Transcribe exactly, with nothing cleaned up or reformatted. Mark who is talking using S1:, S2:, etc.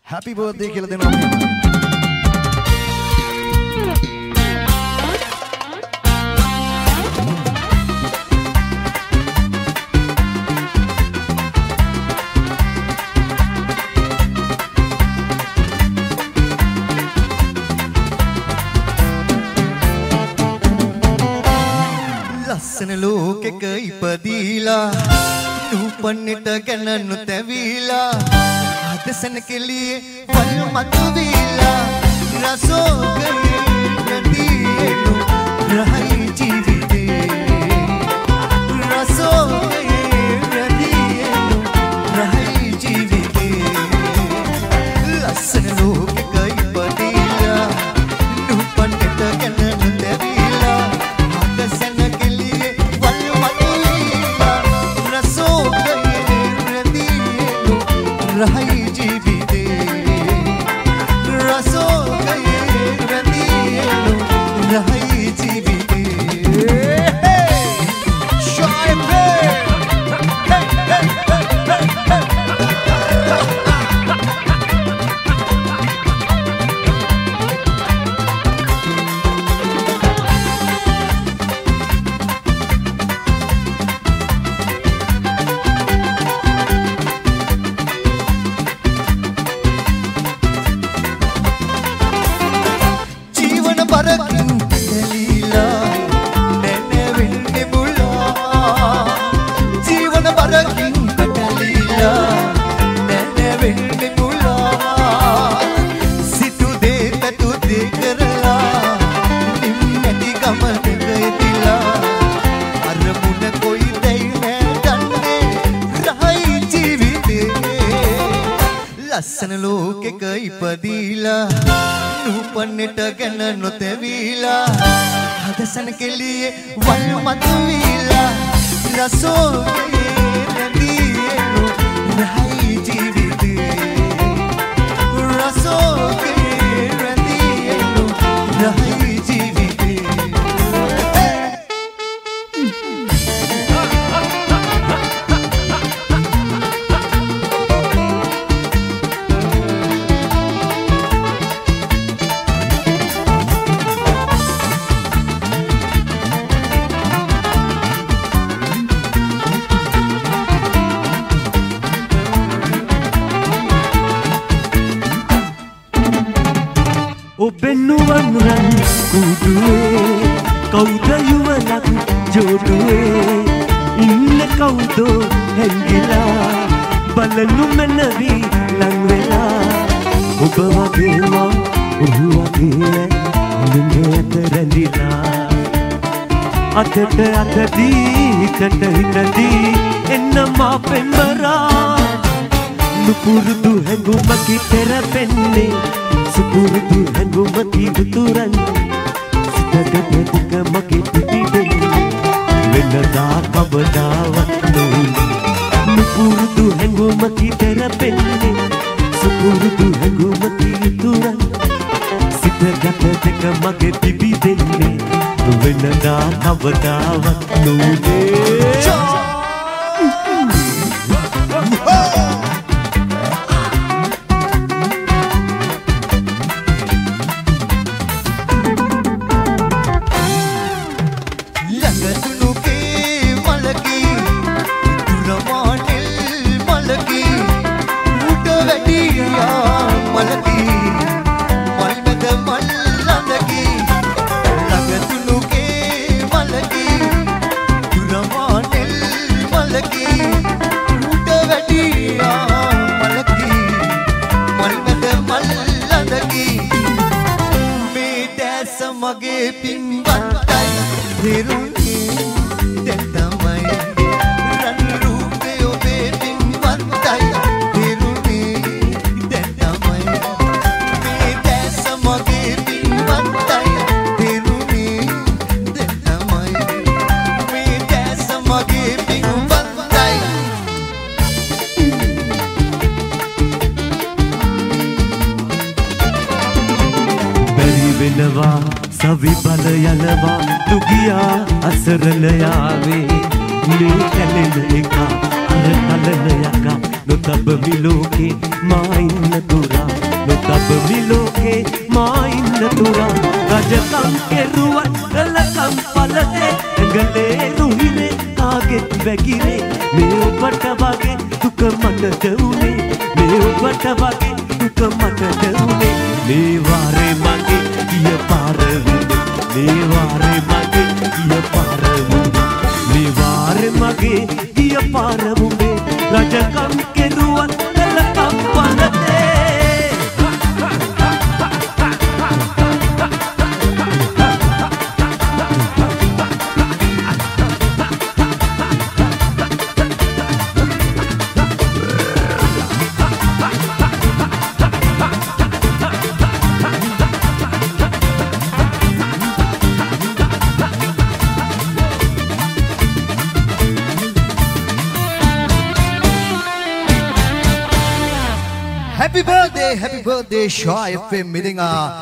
S1: happy birthday කියලා දෙනවා ලස්සන ලෝකෙක ඉපදීලා නූපන්නට ගැන නොතැවීලා අදසන කෙලියේ වල් මතු වීලා රසෝගයේ නැතිනු රහයි ජීවිතේ රසෝගයේ නැතිනු රහයි ජීවිතේ ලස්සන ලෝකෙක ඉපදීලා නූපන්නට ගැන නොතැවීලා අදසන කෙලියේ වල් මතු වීලා රසෝගයේ නැතිනු රහයි ලස්සන ලෝකෙක ඉපදීලා නූපන්නට ගැන නොතැවීලා හදසන කෙලියේ වල් මතු වීලා රසෝගයේ නැතිනු රහයි ජීවිතේ රසෝගයේ නැතිනු රහයි ජීවිතේ
S2: ඔබෙන්නුවන් රන් කුඩුවේ කවුද යුවලක් ජෝඩුවේ ඉන්න කවුදෝ හැංගිලා බලනු මැනවි ලං වෙලා ඔබ වගේ මා ඔහු වගේ මුන්නේ අත රැඳිලා අතට අතදී හිතට හිතදී එන්න මා පෙන්වරා නුපුරුදු හැඟුමකි තෙරපෙන්නේ සුපුරුදු හැඟුමකි උතුරන් සිතගත දුක මගේ පිටිබෙන්නේ වෙනදා කවදාවත් නොවුනේ නුපුරුදු හැඟුමකි තෙරපෙන්නේ සුපුරුදු හැඟුමකි උතුරන් සිතගත දුක මගේ පිටිබෙන්නේ වෙනදා කවදාවත් නොවුනේ
S1: මගේ පින්වත්තයි හිරුනේ දෙතමයි රන් රූපේ ඔබේ පින්වත්තයි හිරුනේ දෙතමයි මේ දැස මගේ පින්වත්තයි හිරුනේ දෙතමයි මේ දැස මගේ පින්වත්තයි
S2: බැරි වෙනවා සවි බල යනවා දුගියා අසරණ යාවේ මේ කැලෙන එක අර කලන යක නොතබ මිලෝකේ මා ඉන්න තුරා නොතබ මිලෝකේ මා ඉන්න තුරා රජකම් කෙරුවත් කළකම් පලතේ ඇඟලේ රුහිනේ කාගෙත් වැගිරේ මේ ඔබට වගේ දුක මටද උනේ මේ ඔබට වගේ දුක මටද උනේ මේ වාරේ මගේ ගිය පාර වුනේ මේ වාරේ මගේ ගිය පාර වුනේ මේ වාරේ මගේ ගිය පාර වුනේ රජකම් කෙරුවත් කළකම් පලතේ
S1: Happy birthday, happy birthday, Shah F M Milinga.